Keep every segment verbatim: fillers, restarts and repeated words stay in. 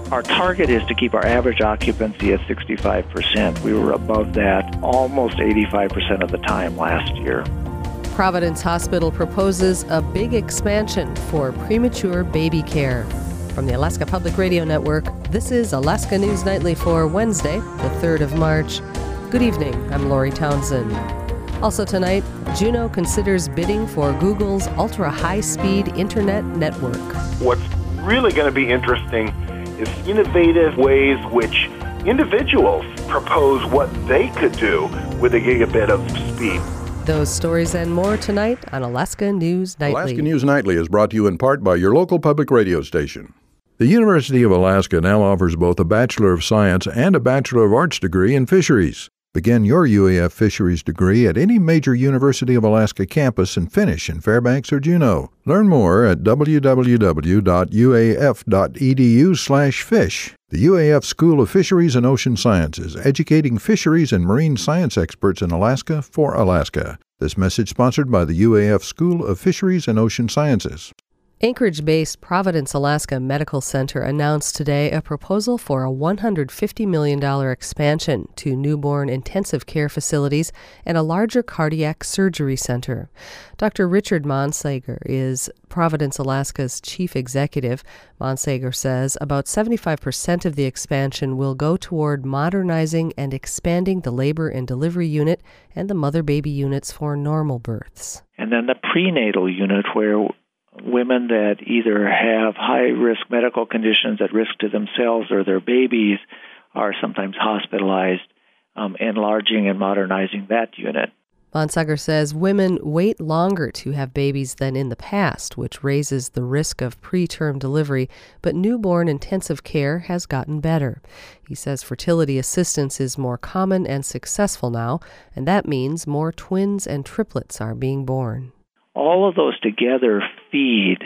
Our target is to keep our average occupancy at sixty-five percent. We were above that almost eighty-five percent of the time last year. Providence Hospital proposes a big expansion for premature baby care. From the Alaska Public Radio Network, this is Alaska News Nightly for Wednesday, the third of March. Good evening, I'm Lori Townsend. Also tonight, Juneau considers bidding for Google's ultra-high-speed internet network. What's really going to be interesting is innovative ways which individuals propose what they could do with a gigabit of speed. Those stories and more tonight on Alaska News Nightly. Alaska News Nightly is brought to you in part by your local public radio station. The University of Alaska now offers both a Bachelor of Science and a Bachelor of Arts degree in fisheries. Begin your U A F fisheries degree at any major University of Alaska campus and finish in Fairbanks or Juneau. Learn more at w w w dot u a f dot e d u slash fish. The U A F School of Fisheries and Ocean Sciences, educating fisheries and marine science experts in Alaska for Alaska. This message sponsored by the U A F School of Fisheries and Ocean Sciences. Anchorage-based Providence, Alaska Medical Center announced today a proposal for a one hundred fifty million dollars expansion to newborn intensive care facilities and a larger cardiac surgery center. Doctor Richard Monsager is Providence, Alaska's chief executive. Monsager says about seventy-five percent of the expansion will go toward modernizing and expanding the labor and delivery unit and the mother-baby units for normal births. And then the prenatal unit, where women that either have high-risk medical conditions at risk to themselves or their babies are sometimes hospitalized, um, enlarging and modernizing that unit. Monsager says women wait longer to have babies than in the past, which raises the risk of preterm delivery, but newborn intensive care has gotten better. He says fertility assistance is more common and successful now, and that means more twins and triplets are being born. All of those together feed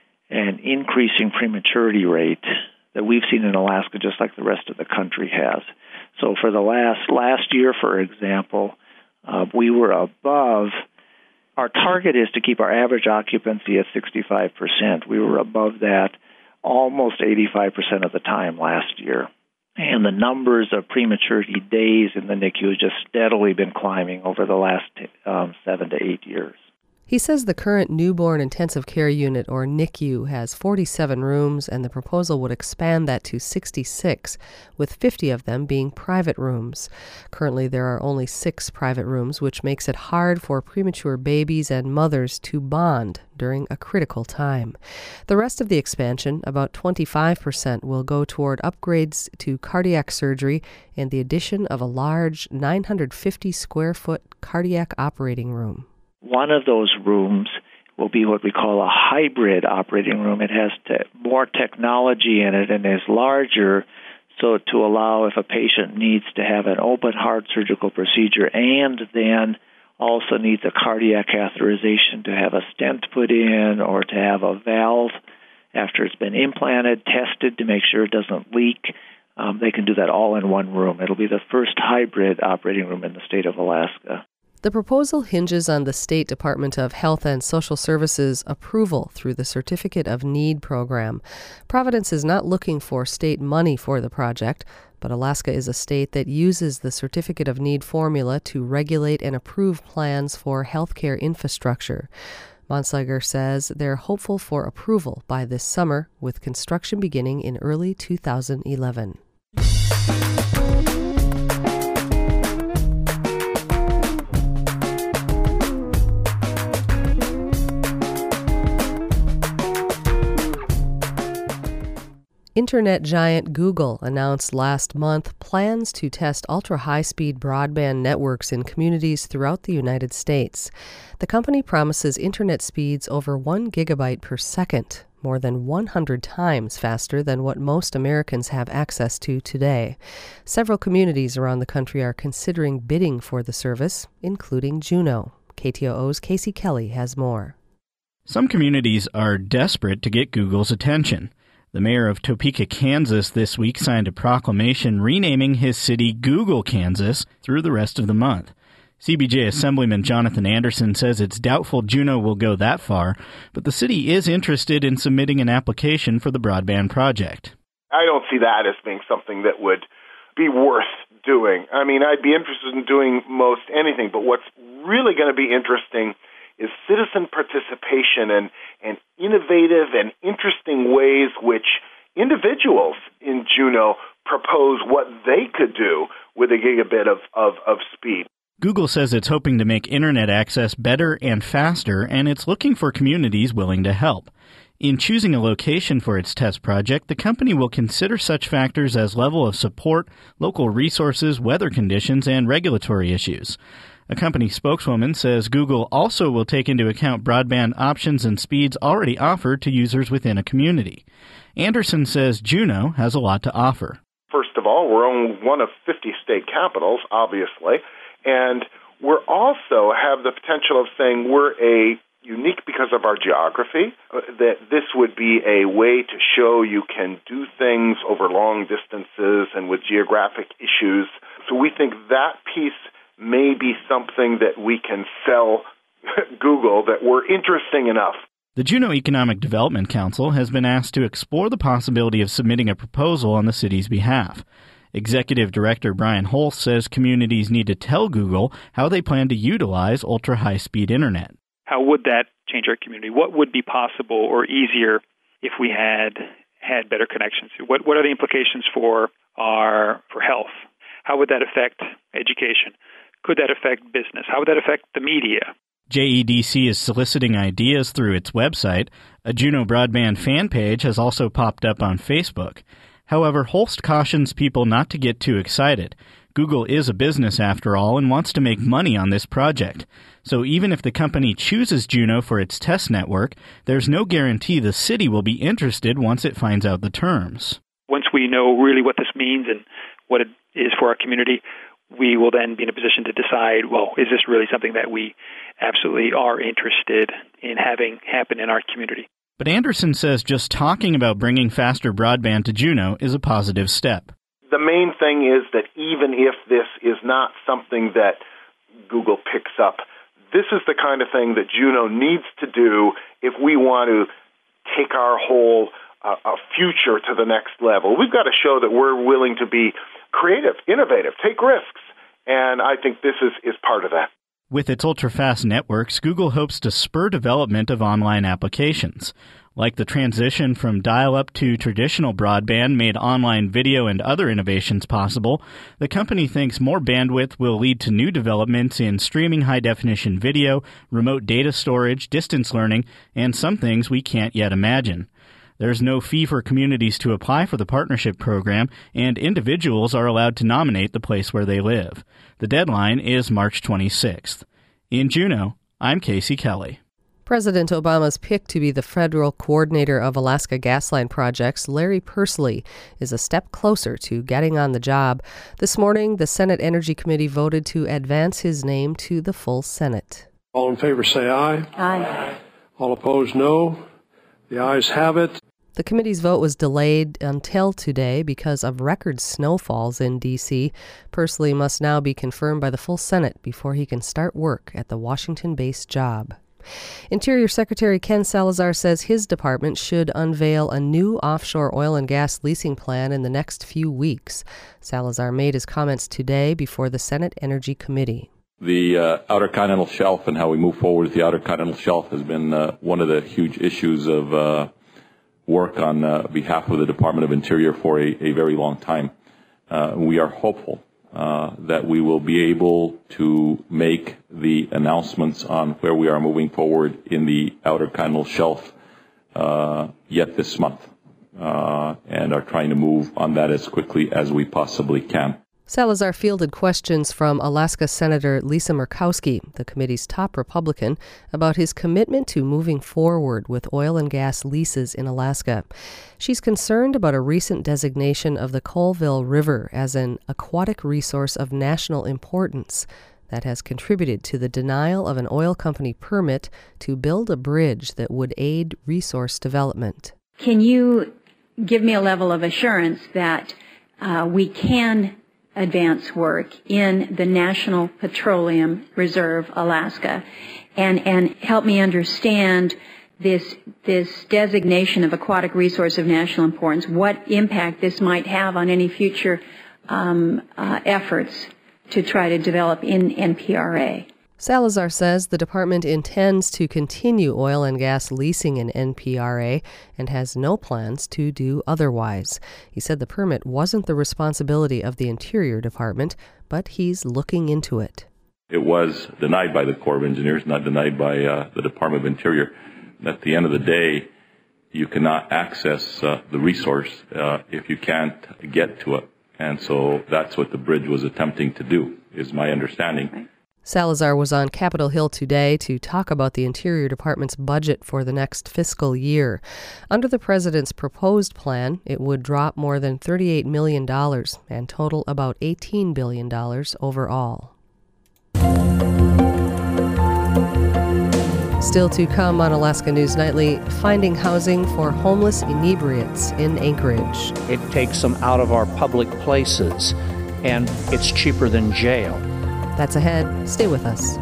an increasing prematurity rate that we've seen in Alaska, just like the rest of the country has. So for the last last year, for example, uh, we were above. Our target is to keep our average occupancy at sixty-five percent. We were above that almost eighty-five percent of the time last year. And the numbers of prematurity days in the N I C U have just steadily been climbing over the last um, seven to eight years. He says the current newborn intensive care unit, or N I C U, has forty-seven rooms, and the proposal would expand that to sixty-six, with fifty of them being private rooms. Currently, there are only six private rooms, which makes it hard for premature babies and mothers to bond during a critical time. The rest of the expansion, about twenty-five percent, will go toward upgrades to cardiac surgery and the addition of a large nine hundred fifty square foot cardiac operating room. One of those rooms will be what we call a hybrid operating room. It has te- more technology in it and is larger, so to allow if a patient needs to have an open heart surgical procedure and then also needs a cardiac catheterization to have a stent put in or to have a valve after it's been implanted, tested to make sure it doesn't leak, um, they can do that all in one room. It'll be the first hybrid operating room in the state of Alaska. The proposal hinges on the State Department of Health and Social Services approval through the Certificate of Need program. Providence is not looking for state money for the project, but Alaska is a state that uses the Certificate of Need formula to regulate and approve plans for healthcare infrastructure. Monsager says they're hopeful for approval by this summer, with construction beginning in early two thousand eleven. Internet giant Google announced last month plans to test ultra-high-speed broadband networks in communities throughout the United States. The company promises internet speeds over one gigabyte per second, more than one hundred times faster than what most Americans have access to today. Several communities around the country are considering bidding for the service, including Juneau. K T O O's Casey Kelly has more. Some communities are desperate to get Google's attention. The mayor of Topeka, Kansas, this week signed a proclamation renaming his city Google, Kansas, through the rest of the month. C B J Assemblyman Jonathan Anderson says it's doubtful Juneau will go that far, but the city is interested in submitting an application for the broadband project. I don't see that as being something that would be worth doing. I mean, I'd be interested in doing most anything, but what's really going to be interesting is citizen participation and, and innovative and interesting ways which individuals in Juneau propose what they could do with a gigabit of, of, of speed. Google says it's hoping to make internet access better and faster, and it's looking for communities willing to help. In choosing a location for its test project, the company will consider such factors as level of support, local resources, weather conditions, and regulatory issues. A company spokeswoman says Google also will take into account broadband options and speeds already offered to users within a community. Anderson says Juneau has a lot to offer. First of all, we're only one of fifty state capitals, obviously, and we're also have the potential of saying we're a unique because of our geography, uh, that this would be a way to show you can do things over long distances and with geographic issues. So we think that piece may be something that we can sell Google that we're interesting enough. The Juneau Economic Development Council has been asked to explore the possibility of submitting a proposal on the city's behalf. Executive Director Brian Holst says communities need to tell Google how they plan to utilize ultra-high-speed internet. How would that change our community? What would be possible or easier if we had had better connections? What what are the implications for our for health? How would that affect education? Could that affect business? How would that affect the media? J E D C is soliciting ideas through its website. A Juneau Broadband fan page has also popped up on Facebook. However, Holst cautions people not to get too excited. Google is a business, after all, and wants to make money on this project. So even if the company chooses Juneau for its test network, there's no guarantee the city will be interested once it finds out the terms. Once we know really what this means and what it is for our community, we will then be in a position to decide, well, is this really something that we absolutely are interested in having happen in our community? But Anderson says just talking about bringing faster broadband to Juneau is a positive step. The main thing is that even if this is not something that Google picks up, this is the kind of thing that Juneau needs to do if we want to take our whole uh, uh, future to the next level. We've got to show that we're willing to be creative, innovative, take risks, and I think this is, is part of that. With its ultra-fast networks, Google hopes to spur development of online applications. Like the transition from dial-up to traditional broadband made online video and other innovations possible, the company thinks more bandwidth will lead to new developments in streaming high-definition video, remote data storage, distance learning, and some things we can't yet imagine. There's no fee for communities to apply for the partnership program, and individuals are allowed to nominate the place where they live. The deadline is March twenty-sixth. In Juneau, I'm Casey Kelly. President Obama's pick to be the federal coordinator of Alaska Gasline projects, Larry Persily, is a step closer to getting on the job. This morning, the Senate Energy Committee voted to advance his name to the full Senate. All in favor say aye. Aye. All opposed, no. The ayes have it. The committee's vote was delayed until today because of record snowfalls in D C Persily must now be confirmed by the full Senate before he can start work at the Washington-based job. Interior Secretary Ken Salazar says his department should unveil a new offshore oil and gas leasing plan in the next few weeks. Salazar made his comments today before the Senate Energy Committee. The uh, Outer Continental Shelf and how we move forward with the Outer Continental Shelf has been uh, one of the huge issues of uh, work on uh, behalf of the Department of Interior for a, a very long time. Uh, we are hopeful uh, that we will be able to make the announcements on where we are moving forward in the Outer Continental Shelf uh, yet this month, uh, and are trying to move on that as quickly as we possibly can. Salazar fielded questions from Alaska Senator Lisa Murkowski, the committee's top Republican, about his commitment to moving forward with oil and gas leases in Alaska. She's concerned about a recent designation of the Colville River as an aquatic resource of national importance that has contributed to the denial of an oil company permit to build a bridge that would aid resource development. Can you give me a level of assurance that uh, we can advance work in the National Petroleum Reserve, Alaska, and, and help me understand this this designation of aquatic resource of national importance, what impact this might have on any future um, uh, efforts to try to develop in N P R A. Salazar says the department intends to continue oil and gas leasing in N P R A and has no plans to do otherwise. He said the permit wasn't the responsibility of the Interior Department, but he's looking into it. It was denied by the Corps of Engineers, not denied by uh, the Department of Interior. And at the end of the day, you cannot access uh, the resource uh, if you can't get to it. And so that's what the bridge was attempting to do, is my understanding. Right. Salazar was on Capitol Hill today to talk about the Interior Department's budget for the next fiscal year. Under the president's proposed plan, it would drop more than thirty-eight million dollars and total about eighteen billion dollars overall. Still to come on Alaska News Nightly, finding housing for homeless inebriates in Anchorage. It takes them out of our public places, and it's cheaper than jail. That's ahead. Stay with us.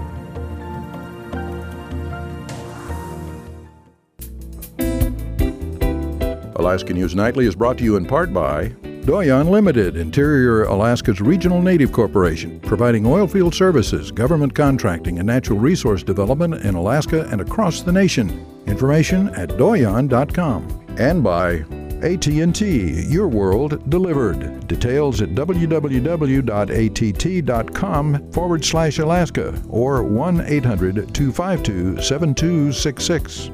Alaska News Nightly is brought to you in part by Doyon Limited, Interior Alaska's regional native corporation, providing oilfield services, government contracting, and natural resource development in Alaska and across the nation. Information at doyon dot com. And by A T and T, your world delivered. Details at www.att.com forward slash Alaska or one eight hundred two five two seven two six six.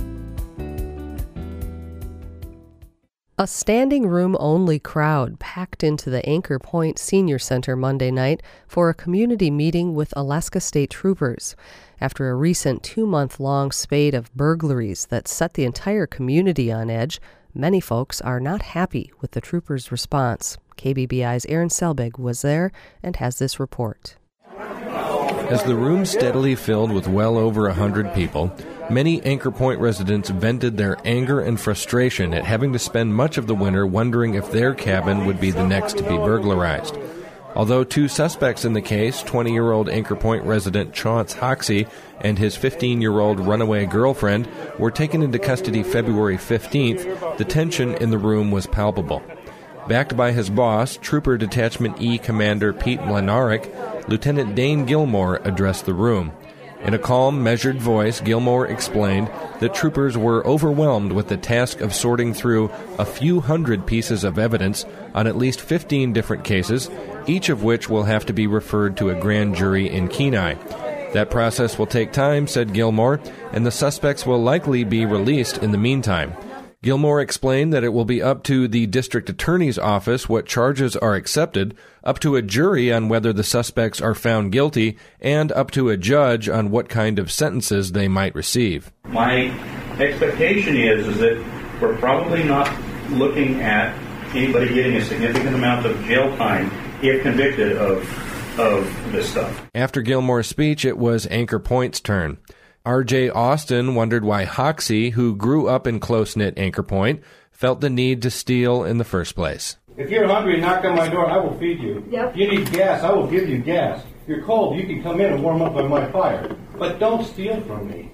A standing room only crowd packed into the Anchor Point Senior Center Monday night for a community meeting with Alaska State Troopers. After a recent two-month-long spate of burglaries that set the entire community on edge, many folks are not happy with the troopers' response. K B B I's Aaron Selbig was there and has this report. As the room steadily filled with well over a hundred people, many Anchor Point residents vented their anger and frustration at having to spend much of the winter wondering if their cabin would be the next to be burglarized. Although two suspects in the case, twenty-year-old Anchor Point resident Chauncey Hoxie and his fifteen-year-old runaway girlfriend, were taken into custody February fifteenth, the tension in the room was palpable. Backed by his boss, Trooper Detachment E Commander Pete Mlynarek, Lieutenant Dane Gilmore addressed the room. In a calm, measured voice, Gilmore explained that troopers were overwhelmed with the task of sorting through a few hundred pieces of evidence on at least fifteen different cases, each of which will have to be referred to a grand jury in Kenai. That process will take time, said Gilmore, and the suspects will likely be released in the meantime. Gilmore explained that it will be up to the district attorney's office what charges are accepted, up to a jury on whether the suspects are found guilty, and up to a judge on what kind of sentences they might receive. My expectation is, is that we're probably not looking at anybody getting a significant amount of jail time if convicted of, of this stuff. After Gilmore's speech, it was Anchor Point's turn. R J Austin wondered why Hoxie, who grew up in close-knit Anchor Point, felt the need to steal in the first place. If you're hungry, knock on my door, I will feed you. Yep. If you need gas, I will give you gas. If you're cold, you can come in and warm up by my fire. But don't steal from me.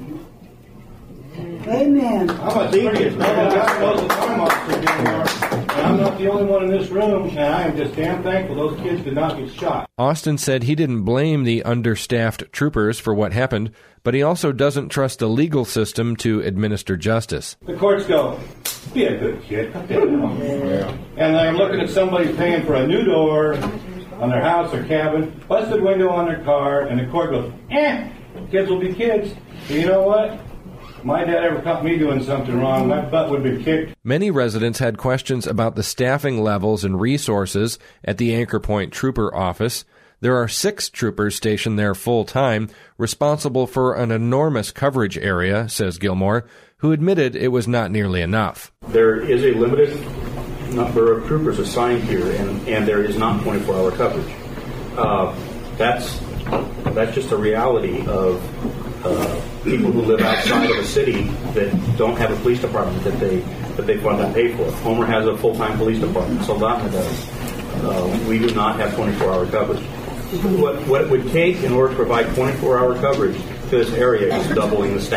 Amen. I'm a serious man. God knows that I'm Officer Gilmore. And I'm not the only one in this room, and I am just damn thankful those kids did not get shot. Austin said he didn't blame the understaffed troopers for what happened, but he also doesn't trust the legal system to administer justice. The courts go, be a good kid. Yeah. And I'm looking at somebody paying for a new door on their house or cabin, busted window on their car, and the court goes, eh, kids will be kids. So you know what? If my dad ever caught me doing something wrong, my butt would be kicked. Many residents had questions about the staffing levels and resources at the Anchor Point Trooper office. There are six troopers stationed there full-time, responsible for an enormous coverage area, says Gilmore, who admitted it was not nearly enough. There is a limited number of troopers assigned here, and, and there is not twenty-four hour coverage. Uh, that's that's just a reality of uh, people who live outside of a city that don't have a police department that they that they fund and pay for. Homer has a full-time police department. Soldotna does. Uh, we do not have twenty-four hour coverage. What, what it would take in order to provide twenty-four hour coverage to this area is doubling the staff.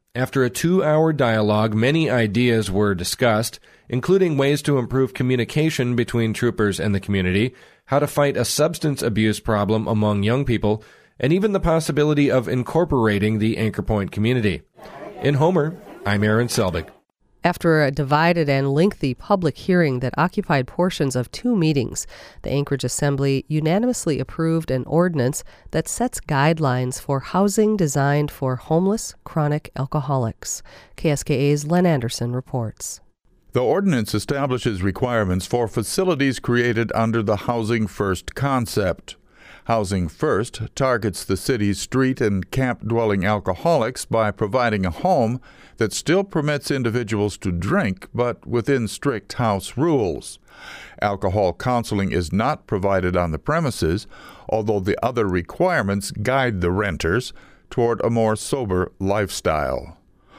After a two-hour dialogue, many ideas were discussed, including ways to improve communication between troopers and the community, how to fight a substance abuse problem among young people, and even the possibility of incorporating the Anchor Point community. In Homer, I'm Aaron Selbig. After a divided and lengthy public hearing that occupied portions of two meetings, the Anchorage Assembly unanimously approved an ordinance that sets guidelines for housing designed for homeless, chronic alcoholics. K S K A's Len Anderson reports. The ordinance establishes requirements for facilities created under the Housing First concept. Housing First targets the city's street and camp-dwelling alcoholics by providing a home that still permits individuals to drink, but within strict house rules. Alcohol counseling is not provided on the premises, although the other requirements guide the renters toward a more sober lifestyle.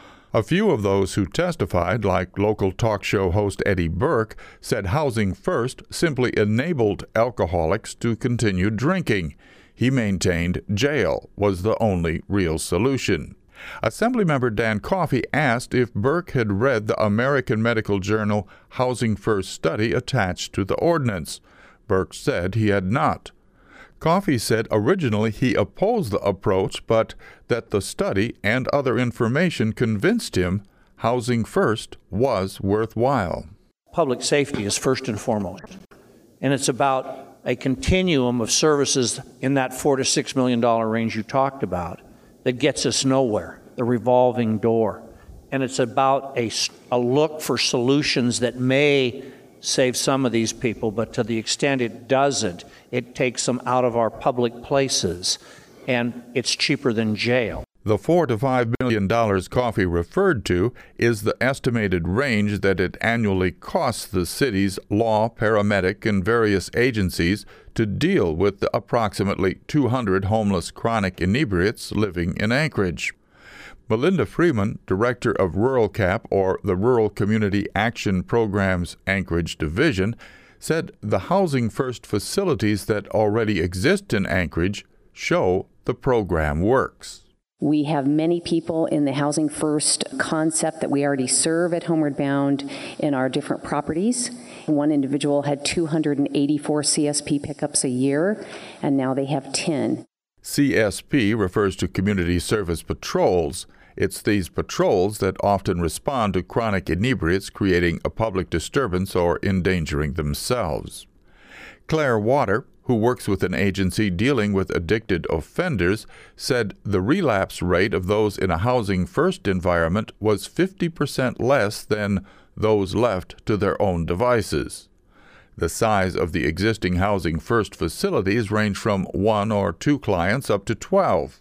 A few of those who testified, like local talk show host Eddie Burke, said Housing First simply enabled alcoholics to continue drinking. He maintained jail was the only real solution. Assemblymember Dan Coffey asked if Burke had read the American Medical Journal Housing First study attached to the ordinance. Burke said he had not. Coffey said originally he opposed the approach, but that the study and other information convinced him Housing First was worthwhile. Public safety is first and foremost, and it's about a continuum of services in that four to six million dollar range you talked about that gets us nowhere, the revolving door. And it's about a, a look for solutions that may save some of these people, but to the extent it doesn't, it takes them out of our public places, and it's cheaper than jail. The four to five million dollars Coffey referred to is the estimated range that it annually costs the city's law, paramedic, and various agencies to deal with the approximately two hundred homeless chronic inebriates living in Anchorage. Melinda Freeman, director of Rural Cap, or the Rural Community Action Program's Anchorage Division, said the Housing First facilities that already exist in Anchorage show the program works. We have many people in the Housing First concept that we already serve at Homeward Bound in our different properties. One individual had two hundred eighty-four C S P pickups a year, and now they have ten. C S P refers to Community Service Patrols. It's these patrols that often respond to chronic inebriates creating a public disturbance or endangering themselves. Claire Water, who works with an agency dealing with addicted offenders, said the relapse rate of those in a Housing First environment was fifty percent less than those left to their own devices. The size of the existing Housing First facilities range from one or two clients up to twelve.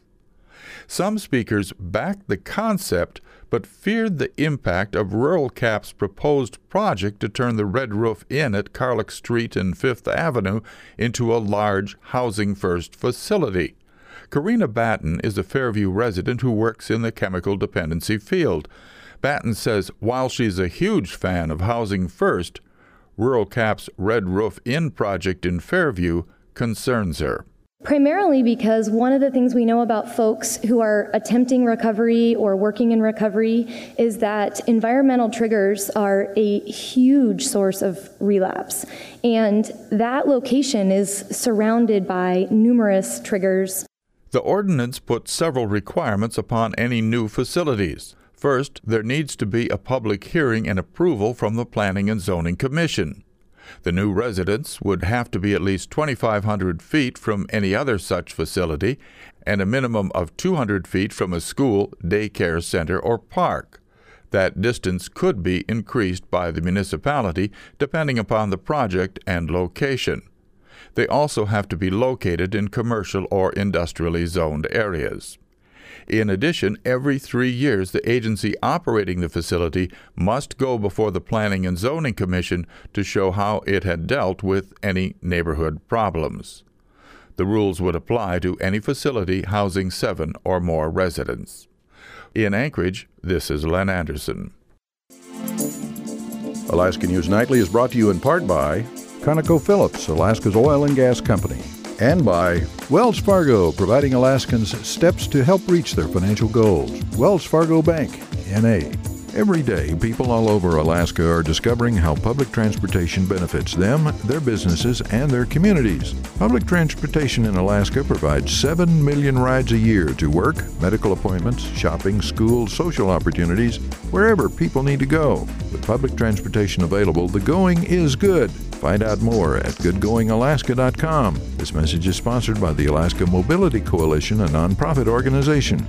Some speakers backed the concept, but feared the impact of Rural Cap's proposed project to turn the Red Roof Inn at Carlick Street and Fifth Avenue into a large Housing First facility. Karina Batten is a Fairview resident who works in the chemical dependency field. Batten says while she's a huge fan of Housing First, Rural Cap's Red Roof Inn project in Fairview concerns her. Primarily because one of the things we know about folks who are attempting recovery or working in recovery is that environmental triggers are a huge source of relapse. And that location is surrounded by numerous triggers. The ordinance puts several requirements upon any new facilities. First, there needs to be a public hearing and approval from the Planning and Zoning Commission. The new residence would have to be at least twenty-five hundred feet from any other such facility and a minimum of two hundred feet from a school, daycare center, or park. That distance could be increased by the municipality depending upon the project and location. They also have to be located in commercial or industrially zoned areas. In addition, every three years, the agency operating the facility must go before the Planning and Zoning Commission to show how it had dealt with any neighborhood problems. The rules would apply to any facility housing seven or more residents. In Anchorage, this is Len Anderson. Alaska News Nightly is brought to you in part by ConocoPhillips, Alaska's oil and gas company. And by Wells Fargo, providing Alaskans steps to help reach their financial goals. Wells Fargo Bank, N A Every day, people all over Alaska are discovering how public transportation benefits them, their businesses, and their communities. Public transportation in Alaska provides seven million rides a year to work, medical appointments, shopping, school, social opportunities, wherever people need to go. With public transportation available, the going is good. Find out more at good going alaska dot com. This message is sponsored by the Alaska Mobility Coalition, a nonprofit organization.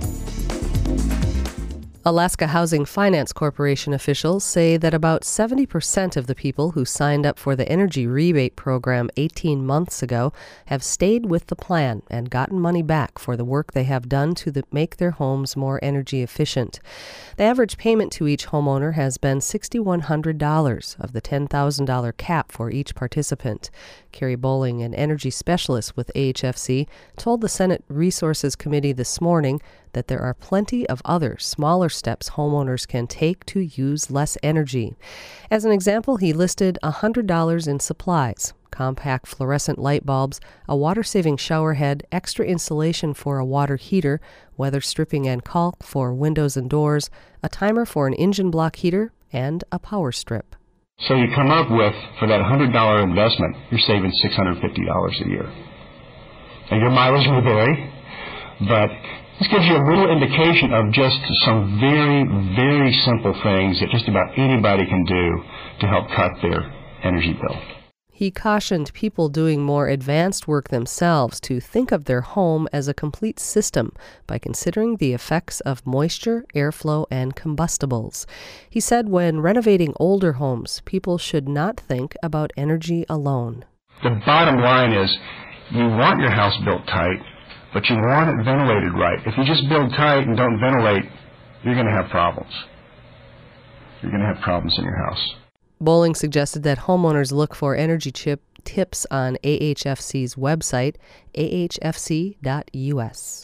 Alaska Housing Finance Corporation officials say that about seventy percent of the people who signed up for the energy rebate program eighteen months ago have stayed with the plan and gotten money back for the work they have done to the, make their homes more energy efficient. The average payment to each homeowner has been six thousand one hundred dollars of the ten thousand dollars cap for each participant. Carrie Bowling, an energy specialist with A H F C, told the Senate Resources Committee this morning that there are plenty of other smaller steps homeowners can take to use less energy. As an example, he listed one hundred dollars in supplies: compact fluorescent light bulbs, a water-saving shower head, extra insulation for a water heater, weather stripping and caulk for windows and doors, a timer for an engine block heater, and a power strip. So you come up with, for that one hundred dollars investment, you're saving six hundred fifty dollars a year. And your mileage will vary, but this gives you a little indication of just some very, very simple things that just about anybody can do to help cut their energy bill. He cautioned people doing more advanced work themselves to think of their home as a complete system by considering the effects of moisture, airflow, and combustibles. He said when renovating older homes, people should not think about energy alone. The bottom line is you want your house built tight, but you want it ventilated right. If you just build tight and don't ventilate, you're going to have problems. You're going to have problems in your house. Bowling suggested that homeowners look for energy chip tips on A H F C's website, a h f c dot u s.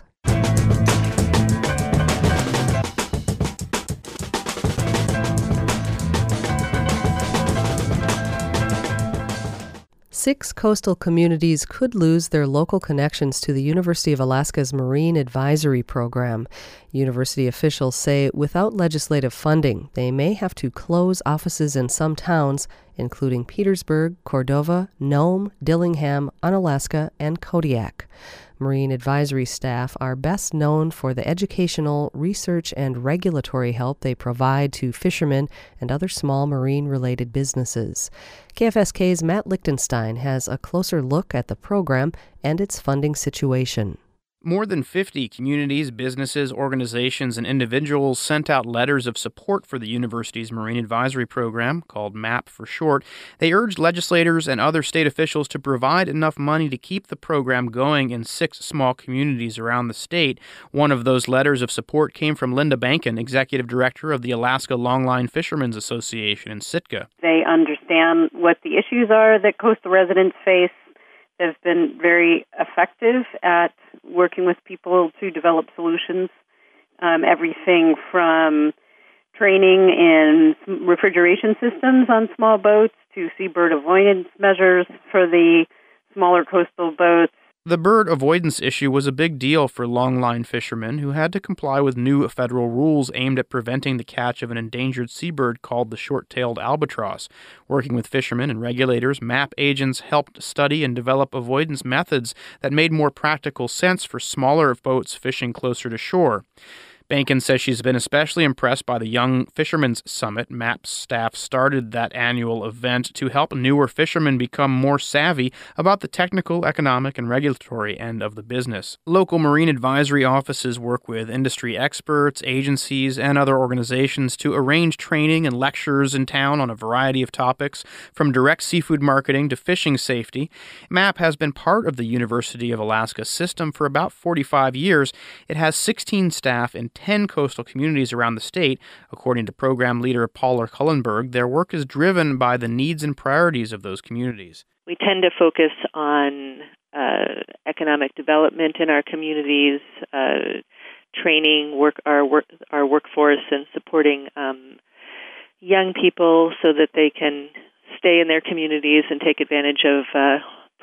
Six coastal communities could lose their local connections to the University of Alaska's Marine Advisory Program. University officials say without legislative funding, they may have to close offices in some towns, including Petersburg, Cordova, Nome, Dillingham, Unalaska, and Kodiak. Marine advisory staff are best known for the educational, research, and regulatory help they provide to fishermen and other small marine-related businesses. K F S K's Matt Lichtenstein has a closer look at the program and its funding situation. More than fifty communities, businesses, organizations, and individuals sent out letters of support for the university's Marine Advisory Program, called MAP for short. They urged legislators and other state officials to provide enough money to keep the program going in six small communities around the state. One of those letters of support came from Linda Bankin, executive director of the Alaska Longline Fishermen's Association in Sitka. They understand what the issues are that coastal residents face. They've been very effective at working with people to develop solutions, um, everything from training in refrigeration systems on small boats to seabird avoidance measures for the smaller coastal boats. The bird avoidance issue was a big deal for longline fishermen who had to comply with new federal rules aimed at preventing the catch of an endangered seabird called the short-tailed albatross. Working with fishermen and regulators, MAP agents helped study and develop avoidance methods that made more practical sense for smaller boats fishing closer to shore. Bankin says she's been especially impressed by the Young Fishermen's Summit. MAP's staff started that annual event to help newer fishermen become more savvy about the technical, economic, and regulatory end of the business. Local marine advisory offices work with industry experts, agencies, and other organizations to arrange training and lectures in town on a variety of topics, from direct seafood marketing to fishing safety. MAP has been part of the University of Alaska system for about forty-five years. It has sixteen staff in ten coastal communities around the state. According to program leader Paula Cullenberg, their work is driven by the needs and priorities of those communities. We tend to focus on uh, economic development in our communities, uh, training work our work our workforce, and supporting um, young people so that they can stay in their communities and take advantage of uh,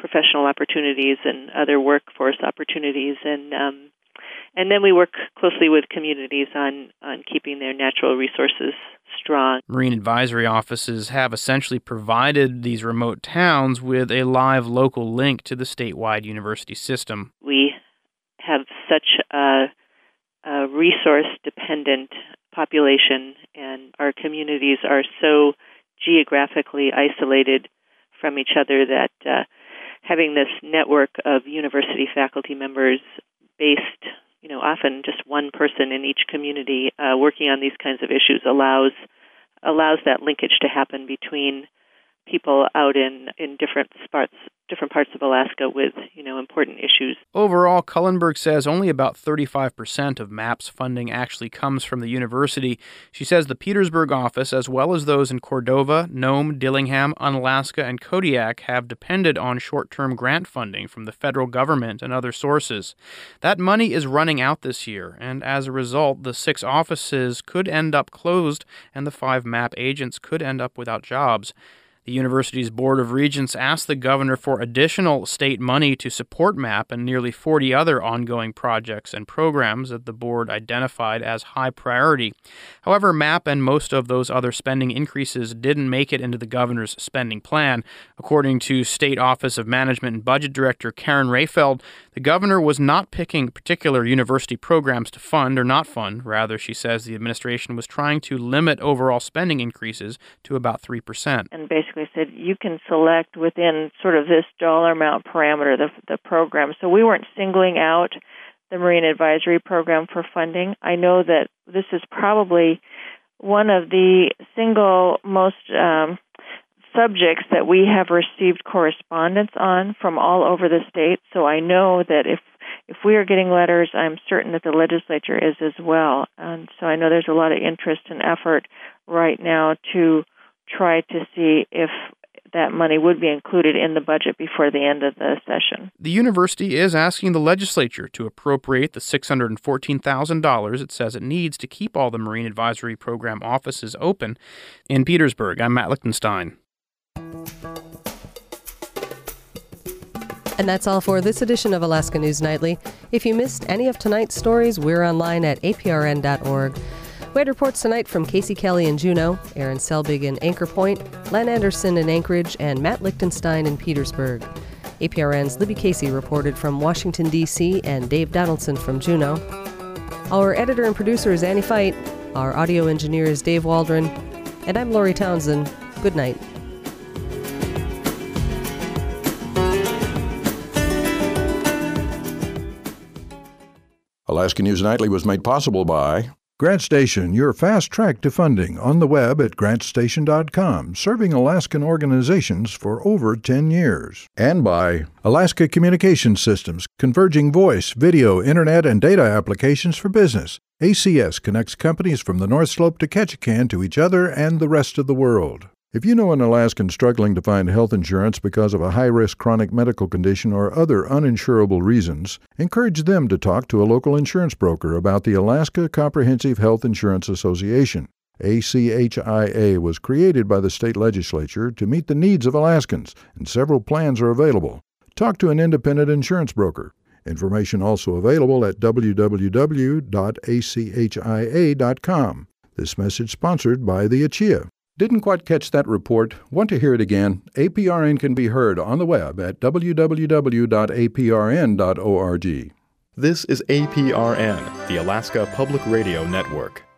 professional opportunities and other workforce opportunities, and um, and then we work closely with communities on, on keeping their natural resources strong. Marine advisory offices have essentially provided these remote towns with a live local link to the statewide university system. We have such a, a resource-dependent population, and our communities are so geographically isolated from each other that uh, having this network of university faculty members based, you know, often just one person in each community uh, working on these kinds of issues allows allows that linkage to happen between people out in, in different spots, different parts of Alaska with, you know, important issues. Overall, Cullenberg says only about thirty-five percent of MAP's funding actually comes from the university. She says the Petersburg office, as well as those in Cordova, Nome, Dillingham, Unalaska, and Kodiak, have depended on short-term grant funding from the federal government and other sources. That money is running out this year, and as a result, the six offices could end up closed and the five MAP agents could end up without jobs. The university's Board of Regents asked the governor for additional state money to support MAP and nearly forty other ongoing projects and programs that the board identified as high priority. However, MAP and most of those other spending increases didn't make it into the governor's spending plan. According to State Office of Management and Budget Director Karen Rayfeld, the governor was not picking particular university programs to fund or not fund. Rather, she says the administration was trying to limit overall spending increases to about three percent. And basically said you can select within sort of this dollar amount parameter the, the program. So we weren't singling out the Marine Advisory Program for funding. I know that this is probably one of the single most um, subjects that we have received correspondence on from all over the state. So I know that if if we are getting letters, I'm certain that the legislature is as well. And so I know there's a lot of interest and effort right now to try to see if that money would be included in the budget before the end of the session. The university is asking the legislature to appropriate the six hundred fourteen thousand dollars it says it needs to keep all the Marine Advisory Program offices open. In Petersburg, I'm Matt Lichtenstein. And that's all for this edition of Alaska News Nightly. If you missed any of tonight's stories, we're online at A P R N dot org. We had reports tonight from Casey Kelly in Juneau, Aaron Selbig in Anchor Point, Len Anderson in Anchorage, and Matt Lichtenstein in Petersburg. A P R N's Libby Casey reported from Washington, D C, and Dave Donaldson from Juneau. Our editor and producer is Annie Feit. Our audio engineer is Dave Waldron. And I'm Lori Townsend. Good night. Alaska News Nightly was made possible by GrantStation, your fast track to funding, on the web at grant station dot com, serving Alaskan organizations for over ten years. And by Alaska Communication Systems, converging voice, video, internet, and data applications for business. A C S connects companies from the North Slope to Ketchikan to each other and the rest of the world. If you know an Alaskan struggling to find health insurance because of a high-risk chronic medical condition or other uninsurable reasons, encourage them to talk to a local insurance broker about the Alaska Comprehensive Health Insurance Association. A C H I A was created by the state legislature to meet the needs of Alaskans, and several plans are available. Talk to an independent insurance broker. Information also available at w w w dot a c h i a dot com. This message sponsored by the A C I A. Didn't quite catch that report? Want to hear it again? A P R N can be heard on the web at w w w dot a p r n dot org. This is A P R N, the Alaska Public Radio Network.